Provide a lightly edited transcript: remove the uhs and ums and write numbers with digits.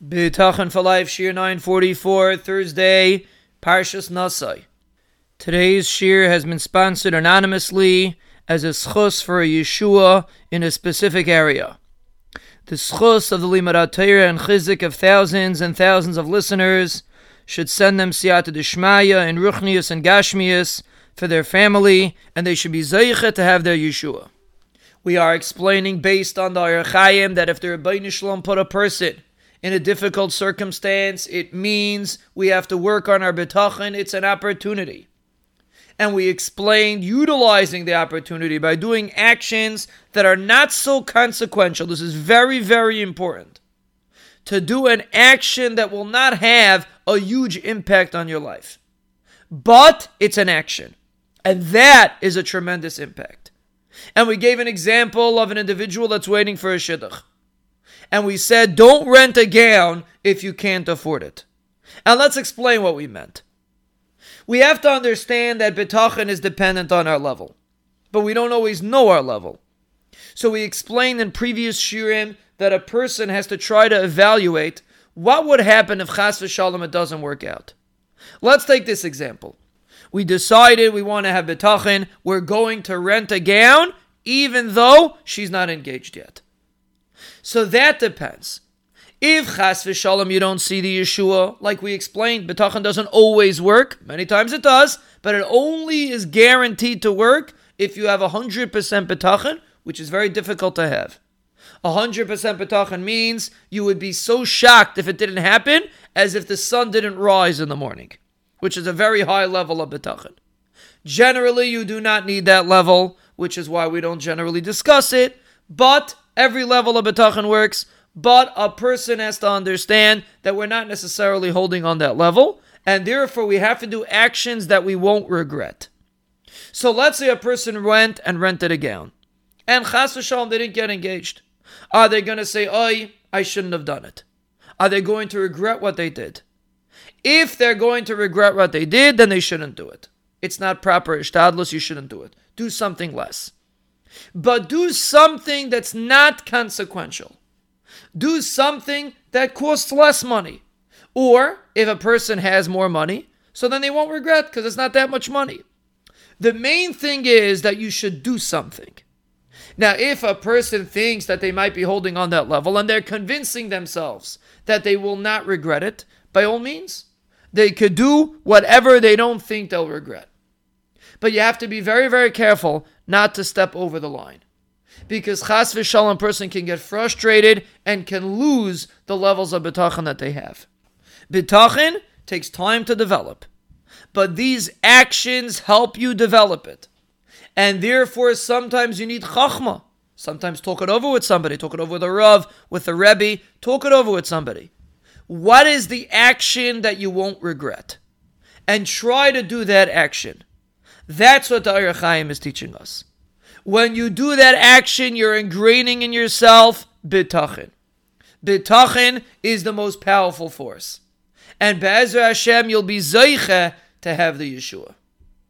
B'tachon for Life, Shir 944, Thursday, Parshas Nasai. Today's Shir has been sponsored anonymously as a schus for a Yeshua in a specific area. The schus of the Limud Torah and chizik of thousands and thousands of listeners should send them siyata d'shmaya and ruchnius and gashmius for their family, and they should be zeicha to have their Yeshua. We are explaining based on the Orach Chaim that if the Rebbeinu Shalom put a person in a difficult circumstance, it means we have to work on our bitachon. It's an opportunity. And we explained utilizing the opportunity by doing actions that are not so consequential. This is very, very important. To do an action that will not have a huge impact on your life. But it's an action. And that is a tremendous impact. And we gave an example of an individual that's waiting for a shidduch. And we said, don't rent a gown if you can't afford it. And let's explain what we meant. We have to understand that bitachon is dependent on our level. But we don't always know our level. So we explained in previous shirim that a person has to try to evaluate what would happen if chas v'shalom it doesn't work out. Let's take this example. We decided we want to have bitachon. We're going to rent a gown even though she's not engaged yet. So that depends. If chas v'shalom you don't see the Yeshua, like we explained, bitachon doesn't always work. Many times it does, but it only is guaranteed to work if you have 100% bitachon, which is very difficult to have. 100% bitachon means you would be so shocked if it didn't happen as if the sun didn't rise in the morning, which is a very high level of bitachon. Generally, you do not need that level, which is why we don't generally discuss it, but every level of bitachon works, but a person has to understand that we're not necessarily holding on that level, and therefore we have to do actions that we won't regret. So let's say a person went and rented a gown, and chas v'shalom they didn't get engaged. Are they going to say, I shouldn't have done it? Are they going to regret what they did? If they're going to regret what they did, then they shouldn't do it. It's not proper ishtadlus, you shouldn't do it. Do something less. But do something that's not consequential. Do something that costs less money. Or, if a person has more money, so then they won't regret because it's not that much money. The main thing is that you should do something. Now, if a person thinks that they might be holding on that level and they're convincing themselves that they will not regret it, by all means, they could do whatever they don't think they'll regret. But you have to be very, very careful not to step over the line. Because chas v'shalom person can get frustrated and can lose the levels of bitachon that they have. Bitachon takes time to develop. But these actions help you develop it. And therefore, sometimes you need chachma. Sometimes talk it over with somebody. Talk it over with a rav, with a rebbe. Talk it over with somebody. What is the action that you won't regret? And try to do that action. That's what the Orach Chaim is teaching us. When you do that action, you're ingraining in yourself bitachon. Bitachon is the most powerful force. And Be'ezra Hashem, you'll be zeicha to have the Yeshua.